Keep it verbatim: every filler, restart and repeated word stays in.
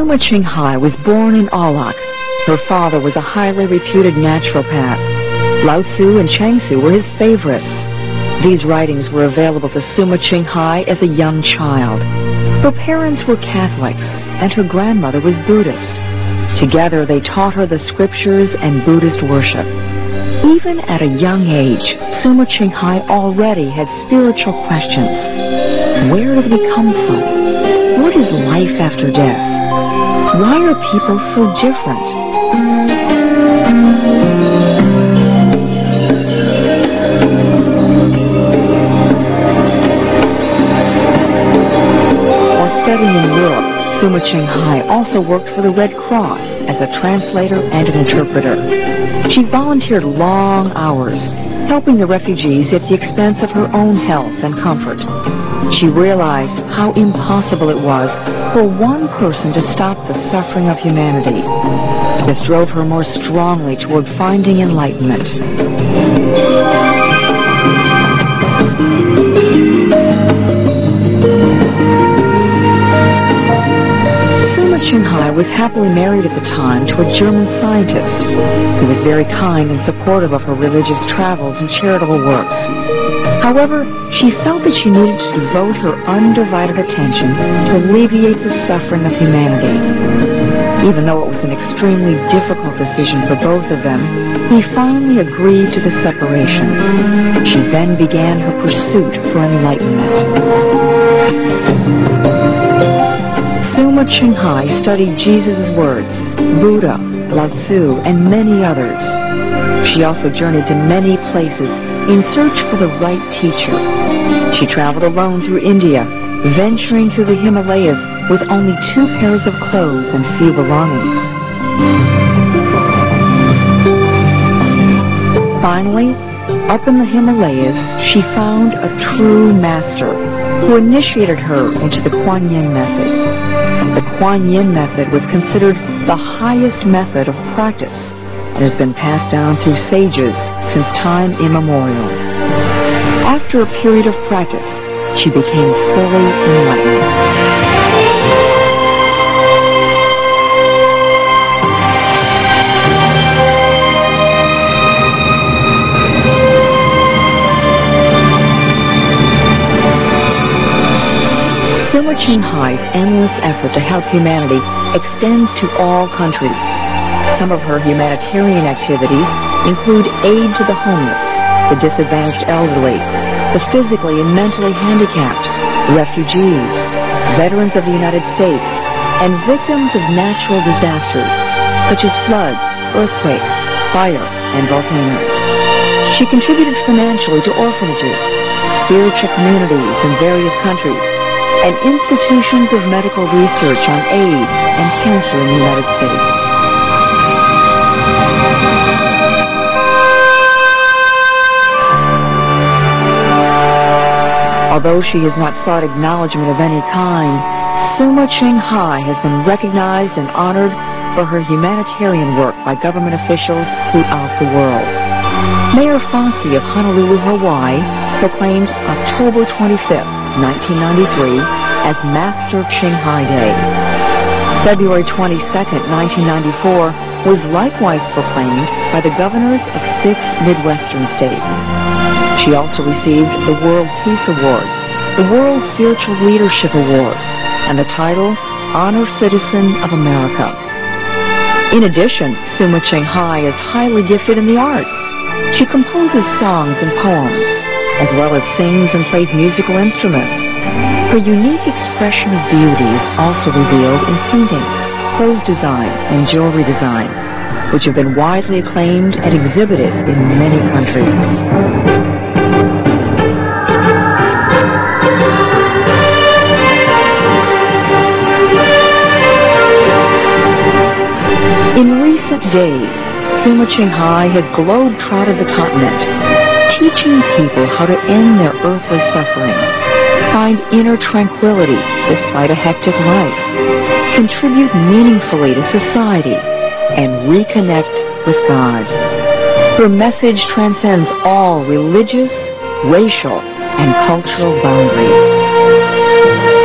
Suma Qinghai was born in Aulak. Her father was a highly reputed naturopath. Lao Tzu and Changsu were his favorites. These writings were available to Suma Qinghai as a young child. Her parents were Catholics, and her grandmother was Buddhist. Together, they taught her the scriptures and Buddhist worship. Even at a young age, Suma Qinghai already had spiritual questions. Where did we come from? What is life after death? Why are people so different? While studying in Europe, Suma Qinghai also worked for the Red Cross as a translator and an interpreter. She volunteered long hours, helping the refugees at the expense of her own health and comfort. She realized how impossible it was for one person to stop the suffering of humanity. This drove her more strongly toward finding enlightenment. Suma Qinghai was happily married at the time to a German scientist. He was very kind and supportive of her religious travels and charitable works. However, she felt that she needed to devote her undivided attention to alleviate the suffering of humanity. Even though it was an extremely difficult decision for both of them, he finally agreed to the separation. She then began her pursuit for enlightenment. Suma Qinghai studied Jesus' words, Buddha, Lao Tzu, and many others. She also journeyed to many places in search for the right teacher. She traveled alone through India, venturing through the Himalayas with only two pairs of clothes and few belongings. Finally, up in the Himalayas, she found a true master who initiated her into the Kuan Yin method. The Kuan Yin method was considered the highest method of practice and has been passed down through sages since time immemorial. After a period of practice, she became fully enlightened. Suma Qinghai's endless effort to help humanity extends to all countries. Some of her humanitarian activities include aid to the homeless, the disadvantaged elderly, the physically and mentally handicapped, refugees, veterans of the United States, and victims of natural disasters, such as floods, earthquakes, fire, and volcanoes. She contributed financially to orphanages, spiritual communities in various countries, and institutions of medical research on AIDS and cancer in the United States. Although she has not sought acknowledgement of any kind, Suma Qinghai has been recognized and honored for her humanitarian work by government officials throughout the world. Mayor Fossey of Honolulu, Hawaii, proclaimed October twenty-fifth, nineteen ninety-three, as Master Qinghai Day. February twenty-second, nineteen ninety-four, was likewise proclaimed by the governors of six Midwestern states. She also received the World Peace Award, the World Spiritual Leadership Award, and the title Honor Citizen of America. In addition, Suma Qinghai is highly gifted in the arts. She composes songs and poems, as well as sings and plays musical instruments. Her unique expression of beauty is also revealed in paintings, clothes design, and jewelry design, which have been widely acclaimed and exhibited in many countries. In recent days, Suma Qinghai has globe-trotted the continent, teaching people how to end their earthly suffering, find inner tranquility despite a hectic life, contribute meaningfully to society, and reconnect with God. Her message transcends all religious, racial, and cultural boundaries.